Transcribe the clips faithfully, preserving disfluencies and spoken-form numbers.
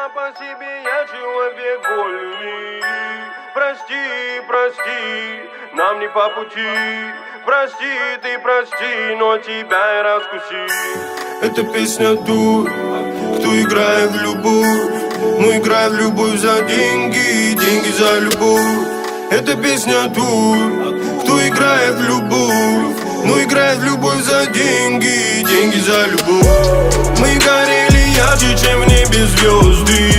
сам по себе я человек вольный. Прости, прости, нам не по пути. Прости, ты прости, но тебя я раскусил. Это песня дур, кто играет в любовь. Ну играет в любовь за деньги, деньги за любовь. Это песня тур, кто играет в любовь. Ну играет в любовь за деньги, деньги за любовь. Мы горели ярче, чем в небе звезды.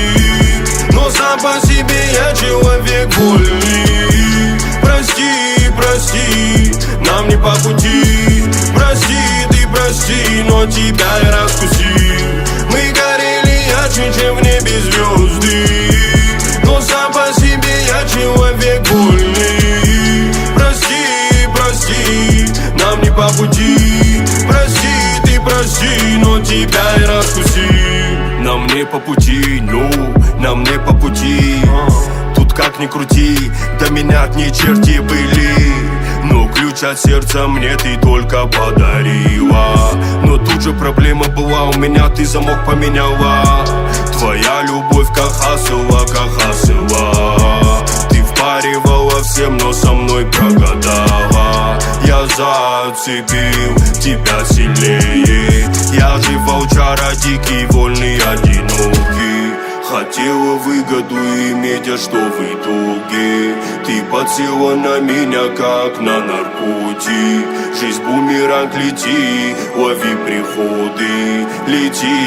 Но сам по себе я человек вольный. Прости, прости, нам не по пути. Прости, ты прости, но тебя я раскусил. Мы горели ярче, чем в небе звезды. Но сам по себе я человек вольный. Прости, прости, нам не по пути. Прости, ты прости, но тебя я раскусил. Нам не по пути, ну, нам не по пути. Тут как ни крути, до меня одни черти были. Но ключ от сердца мне ты только подарила. Но тут же проблема была, у меня ты замок поменяла. Твоя любовь как хасыла, как хасыла. Ты впаривала всем, но со мной прогадала. Я зацепил тебя сильнее. Я же волчара дикий, вольный, одинокий. Хотела выгоду иметь, а что в итоге? Ты подсела на меня, как на наркотик. Жизнь бумеранг, лети, лови приходы. Лети,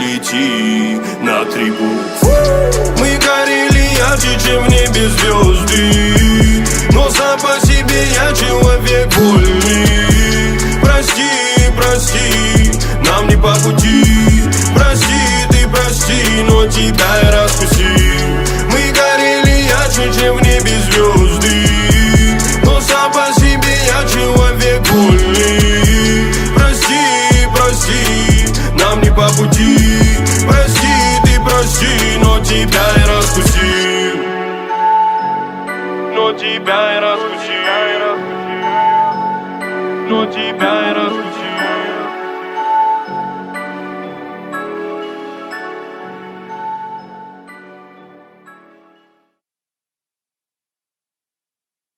лети на три буквы. Мы горели ярче, чем в небе звезды. Но сам по себе я человек вольный. Прости, прости, нам не по пути. Прости, ты прости, но тебя я раскусил. Мы горели ярче, чем в небе звезды. Но сам по себе я человек вольный. Прости, прости, нам не по пути. Прости, ты прости, но тебя я раскусил. Но тебя я раскусил. Но тебя я раскусил.